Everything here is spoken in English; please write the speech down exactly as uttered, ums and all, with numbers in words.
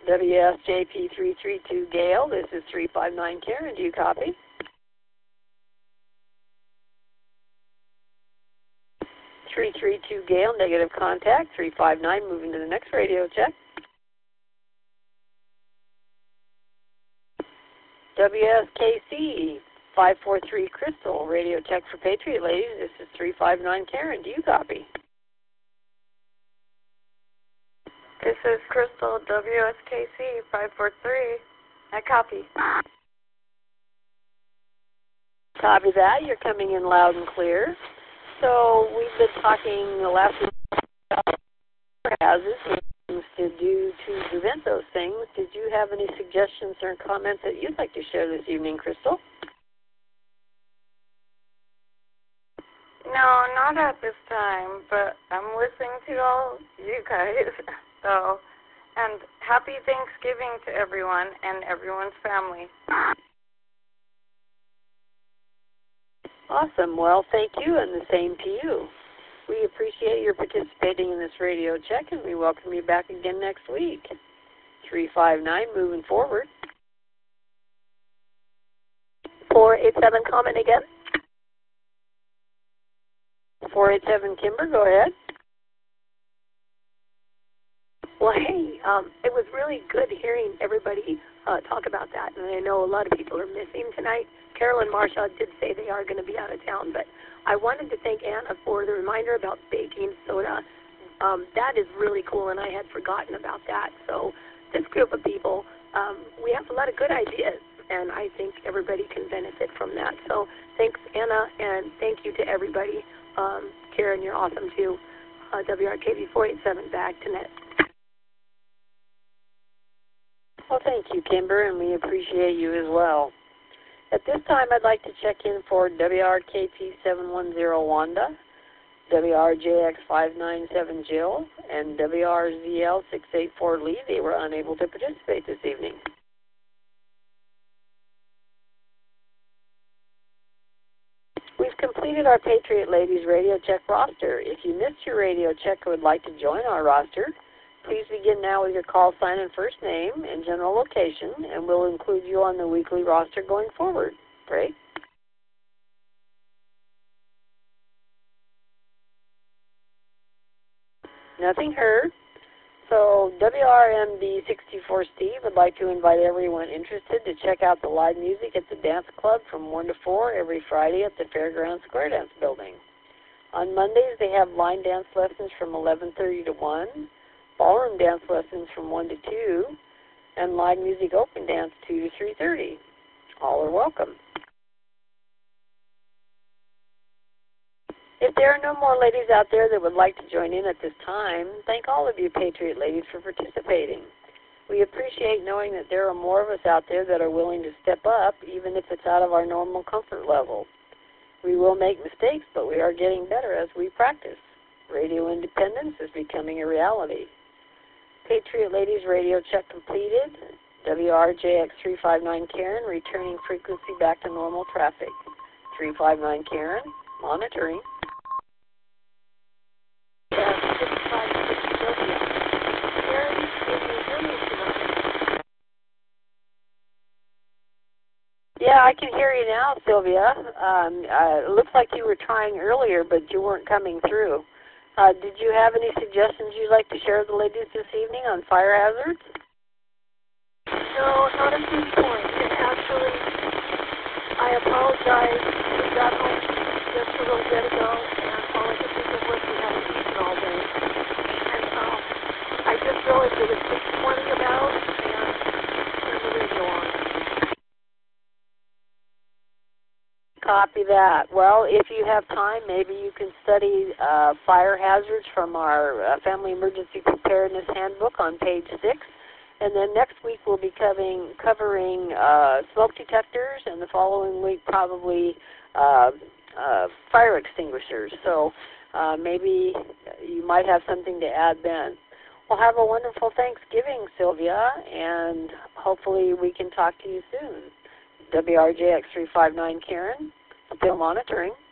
W S J P three three two Gail, this is three five nine Karen, do you copy? three three two Gail, negative contact, three five nine, moving to the next radio check. W S K C five four three Crystal, radio check for Patriot ladies, this is three five nine Karen, do you copy? This is Crystal, W S K C five four three, I copy. Copy that, you're coming in loud and clear. So we've been talking the last week about hazards and things to do to prevent those things. Did you have any suggestions or comments that you'd like to share this evening, Crystal? No, not at this time, but I'm listening to all you guys. So, and happy Thanksgiving to everyone and everyone's family. Awesome. Well, thank you, and the same to you. We appreciate your participating in this radio check, and we welcome you back again next week. three five nine, moving forward. four eight seven, comment again. four eight seven, Kimber, go ahead. Well, hey, um, it was really good hearing everybody uh, talk about that, and I know a lot of people are missing tonight. Carol and Marsha did say they are going to be out of town, but I wanted to thank Anna for the reminder about baking soda. Um, that is really cool, and I had forgotten about that. So this group of people, um, we have a lot of good ideas, and I think everybody can benefit from that. So thanks, Anna, and thank you to everybody. Um, Karen, you're awesome, too. Uh, W R K V four eight seven, back to net. Well, thank you, Kimber, and we appreciate you as well. At this time, I'd like to check in for W R K P seven one zero Wanda, W R J X five nine seven Jill, and W R Z L six eight four Lee. They were unable to participate this evening. We've completed our Patriot Ladies Radio Check roster. If you missed your radio check and would like to join our roster, please begin now with your call sign and first name and general location, and we'll include you on the weekly roster going forward. Great. Nothing heard. So W R M D sixty-four Steve would like to invite everyone interested to check out the live music at the Dance Club from one to four every Friday at the Fairgrounds Square Dance Building. On Mondays, they have line dance lessons from eleven thirty to one, ballroom dance lessons from one to two, and live music open dance two to three thirty. All are welcome. If there are no more ladies out there that would like to join in at this time, thank all of you Patriot ladies for participating. We appreciate knowing that there are more of us out there that are willing to step up, even if it's out of our normal comfort level. We will make mistakes, but we are getting better as we practice. Radio independence is becoming a reality. Patriot Ladies radio check completed. W R J X three five nine Karen, returning frequency back to normal traffic. three five nine Karen, monitoring. Yeah, I can hear you now, Sylvia. Um, uh, it looks like you were trying earlier, but you weren't coming through. Uh, did you have any suggestions you'd like to share with the ladies this evening on fire hazards? No, not at this point. And actually, I apologize. We got home just a little bit ago, and all I could think of was we haven't eaten all day. And um, I just realized it was six twenty about, and turned the radio on. Copy that. Well, if you have time, maybe you can study uh, fire hazards from our uh, Family Emergency Preparedness Handbook on page six. And then next week we'll be covering, covering uh, smoke detectors, and the following week probably uh, uh, fire extinguishers. So uh, maybe you might have something to add then. Well, have a wonderful Thanksgiving, Sylvia, and hopefully we can talk to you soon. W R J X three five nine Karen, still monitoring.